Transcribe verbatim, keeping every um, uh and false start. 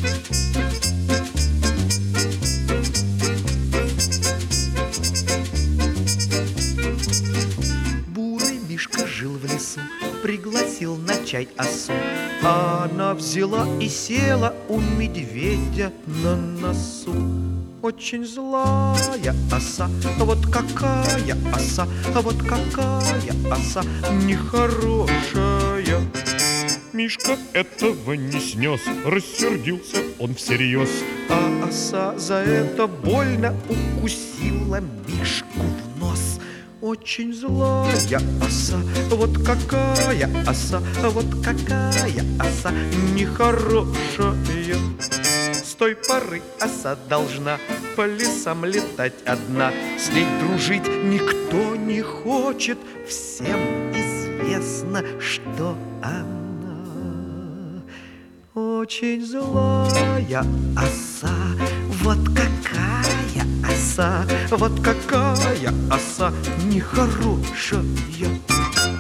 Бурый Мишка жил в лесу, пригласил на чай осу. Она взяла и села у медведя на носу. Очень злая оса, вот какая оса, вот какая оса нехорошая. Мишка этого не снес, рассердился он всерьез. А оса за это больно укусила Мишку в нос. Очень злая оса, вот какая оса, вот какая оса нехорошая. С той поры оса должна по лесам летать одна. С ней дружить никто не хочет, всем известно, что она очень злая оса. Вот какая оса, вот какая оса нехорошая.